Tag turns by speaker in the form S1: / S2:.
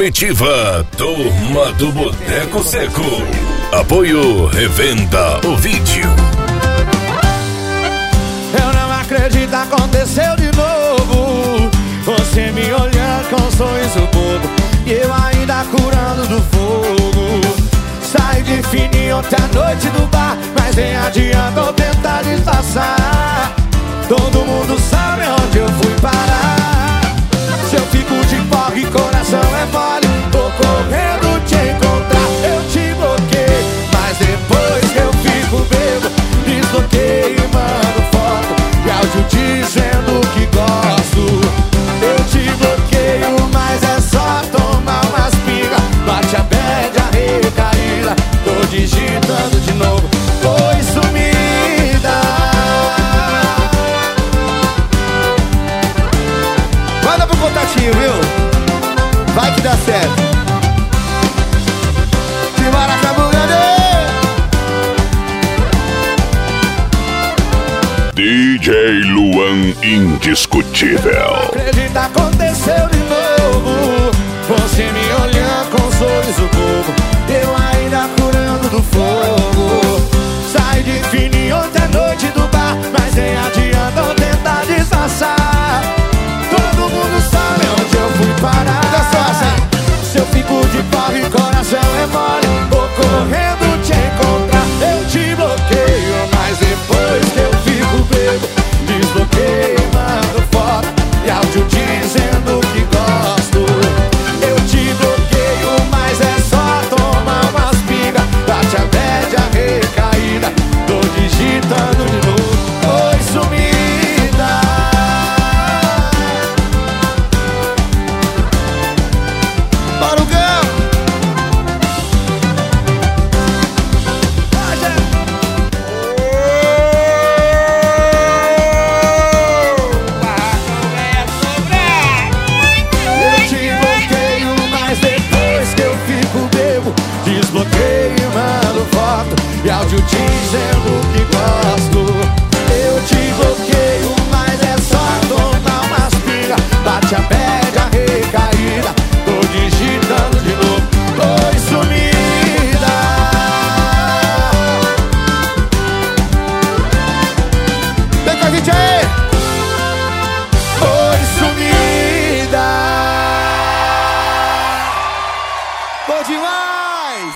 S1: Comitiva, Turma do Boteco Seco. Apoio Revenda o Vídeo.
S2: Eu não acredito, aconteceu de novo. Você me olhando com um sorriso bobo e eu ainda curando do fogo. Saí de fininho ontem à noite no bar, mas nem adianta eu tentar disfarçar. Todo mundo sabe onde eu fui parar. Se eu fico de porra e coração é mole, tô correndo te encontrar. Eu te bloqueei, mas depois que eu fico bêbado, desbloqueio e mando foto e áudio dizendo que gosto. Eu te bloqueio, mas é só tomar umas pingas. Bate a bad, a recaída, tô digitando de novo, foi sumida. Manda pro contatinho, viu? Vai que dá certo. De Maracabugandê.
S1: DJ Luan Indiscutível.
S2: Acredita, aconteceu de novo. Você me olhando com um sorriso